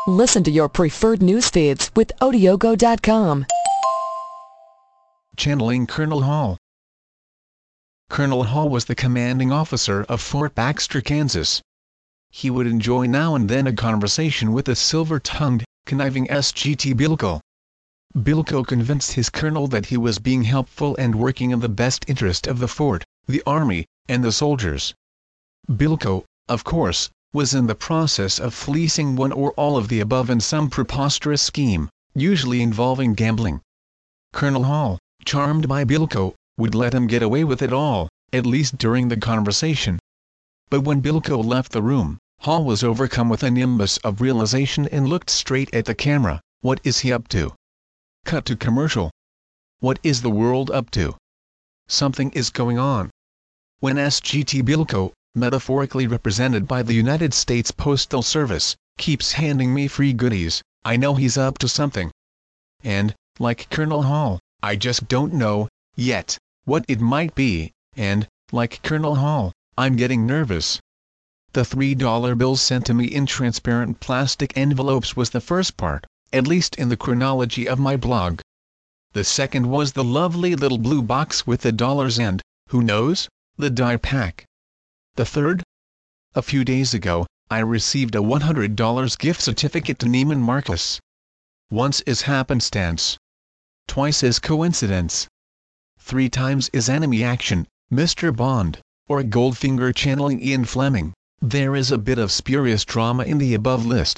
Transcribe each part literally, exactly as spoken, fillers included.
Listen to your preferred news feeds with Odiogo dot com. Channeling Colonel Hall. Colonel Hall was the commanding officer of Fort Baxter, Kansas. He would enjoy now and then a conversation with the silver-tongued, conniving S G T Bilko. Bilko convinced his colonel that he was being helpful and working in the best interest of the fort, the army, and the soldiers. Bilko, of course, was in the process of fleecing one or all of the above in some preposterous scheme, usually involving gambling. Colonel Hall, charmed by Bilko, would let him get away with it all, at least during the conversation. But when Bilko left the room, Hall was overcome with a nimbus of realization and looked straight at the camera. What is he up to? Cut to commercial. What is the world up to? Something is going on. When S G T Bilko, metaphorically represented by the United States Postal Service, keeps handing me free goodies, I know he's up to something. And, like Colonel Hall, I just don't know, yet, what it might be, and, like Colonel Hall, I'm getting nervous. The three dollar bills sent to me in transparent plastic envelopes was the first part, at least in the chronology of my blog. The second was the lovely little blue box with the dollars and, who knows, the die pack. The third? A few days ago, I received a one hundred dollar gift certificate to Neiman Marcus. Once is happenstance. Twice is coincidence. Three times is enemy action, Mister Bond, or Goldfinger channeling Ian Fleming. There is a bit of spurious drama in the above list.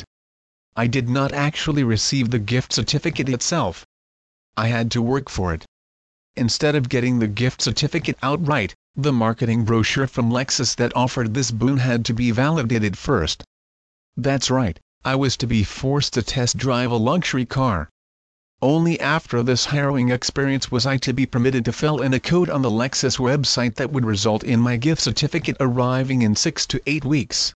I did not actually receive the gift certificate itself. I had to work for it. Instead of getting the gift certificate outright, the marketing brochure from Lexus that offered this boon had to be validated first. That's right, I was to be forced to test drive a luxury car. Only after this harrowing experience was I to be permitted to fill in a code on the Lexus website that would result in my gift certificate arriving in six to eight weeks.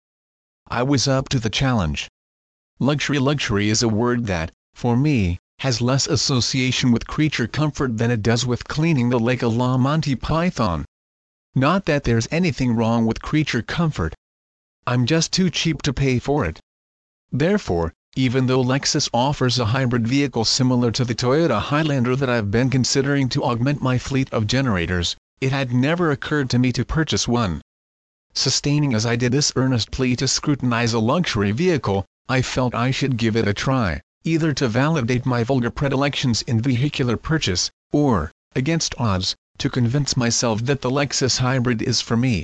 I was up to the challenge. Luxury luxury is a word that, for me, has less association with creature comfort than it does with cleaning the lake a la Monty Python. Not that there's anything wrong with creature comfort. I'm just too cheap to pay for it. Therefore, even though Lexus offers a hybrid vehicle similar to the Toyota Highlander that I've been considering to augment my fleet of generators, it had never occurred to me to purchase one. Sustaining as I did this earnest plea to scrutinize a luxury vehicle, I felt I should give it a try, either to validate my vulgar predilections in vehicular purchase, or, against odds, to convince myself that the Lexus hybrid is for me.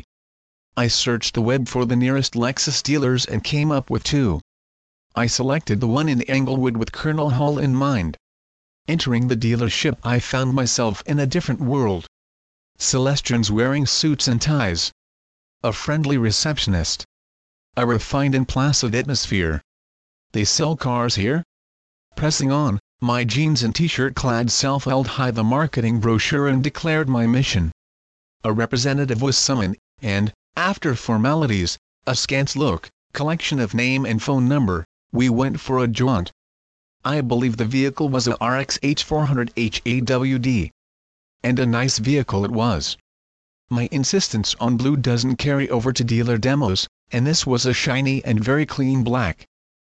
I searched the web for the nearest Lexus dealers and came up with two. I selected the one in Englewood with Colonel Hall in mind. Entering the dealership, I found myself in a different world. Celestians wearing suits and ties. A friendly receptionist. A refined and placid atmosphere. They sell cars here? Pressing on, my jeans and t-shirt clad self held high the marketing brochure and declared my mission. A representative was summoned, and, after formalities, a scant look, collection of name and phone number, we went for a jaunt. I believe the vehicle was a R X H four hundred H A W D. And a nice vehicle it was. My insistence on blue doesn't carry over to dealer demos, and this was a shiny and very clean black.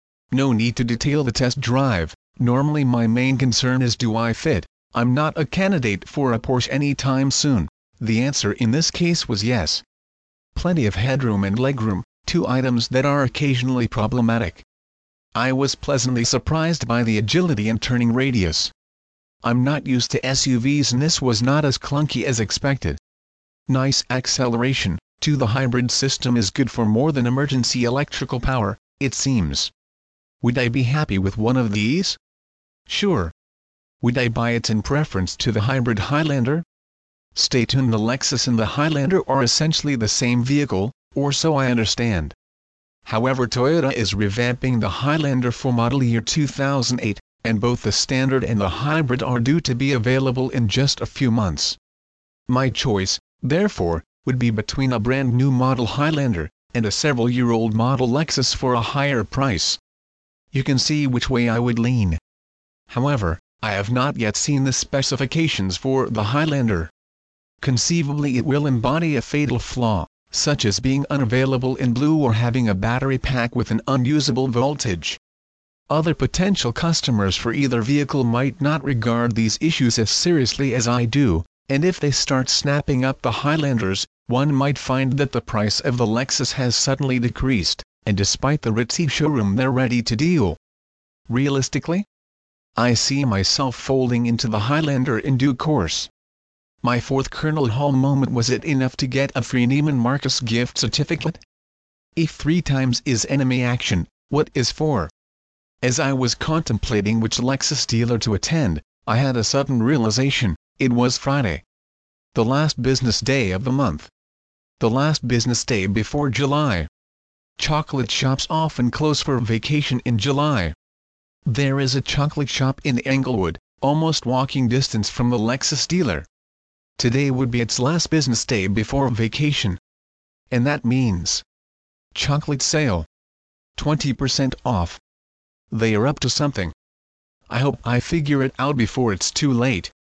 No need to detail the test drive. Normally my main concern is do I fit. I'm not a candidate for a Porsche anytime soon. The answer in this case was yes. Plenty of headroom and legroom, two items that are occasionally problematic. I was pleasantly surprised by the agility and turning radius. I'm not used to S U Vs and this was not as clunky as expected. Nice acceleration, too. The hybrid system is good for more than emergency electrical power, it seems. Would I be happy with one of these? Sure. Would I buy it in preference to the hybrid Highlander? Stay tuned. The Lexus and the Highlander are essentially the same vehicle, or so I understand. However, Toyota is revamping the Highlander for model year two thousand eight, and both the standard and the hybrid are due to be available in just a few months. My choice, therefore, would be between a brand new model Highlander, and a several-year-old model Lexus for a higher price. You can see which way I would lean. However, I have not yet seen the specifications for the Highlander. Conceivably it will embody a fatal flaw, such as being unavailable in blue or having a battery pack with an unusable voltage. Other potential customers for either vehicle might not regard these issues as seriously as I do, and if they start snapping up the Highlanders, one might find that the price of the Lexus has suddenly decreased, and despite the ritzy showroom they're ready to deal. Realistically, I see myself folding into the Highlander in due course. My fourth Colonel Hall moment: was it enough to get a free Neiman Marcus gift certificate? If three times is enemy action, what is four? As I was contemplating which Lexus dealer to attend, I had a sudden realization: it was Friday. The last business day of the month. The last business day before July. Chocolate shops often close for vacation in July. There is a chocolate shop in Englewood, almost walking distance from the Lexus dealer. Today would be its last business day before vacation. And that means chocolate sale. twenty percent off. They are up to something. I hope I figure it out before it's too late.